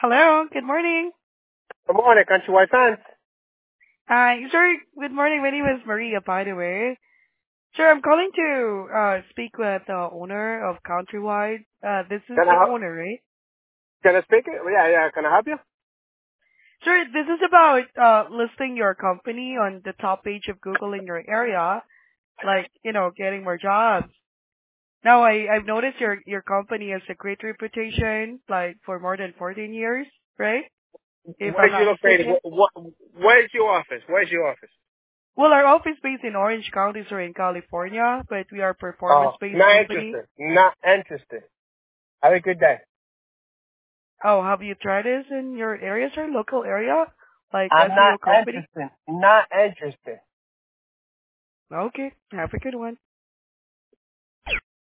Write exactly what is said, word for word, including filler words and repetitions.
Hello, good morning. Good morning, country white fans. Hi, sir. Good morning. My name is Maria, by the way. Sir, I'm calling to uh, speak with the owner of Countrywide. Uh, this is Can I the help? owner, right? Can I speak it? Yeah, yeah. Can I help you? Sir, this is about uh, listing your company on the top page of Google in your area, like, you know, getting more jobs. Now, I, I've noticed your, your company has a great reputation, like, for more than fourteen years, right? If I'm Where's you not located? mistaken. What, what? Where's your office? Where's your office? Well, our office based in Orange County, sir, in California, but we are a Oh, performance-based not company. interested. Not interested. Have a good day. Oh, have you tried this in your area, sir? Local area? Like I'm not S E O company? interested. Not interested. Okay, have a good one.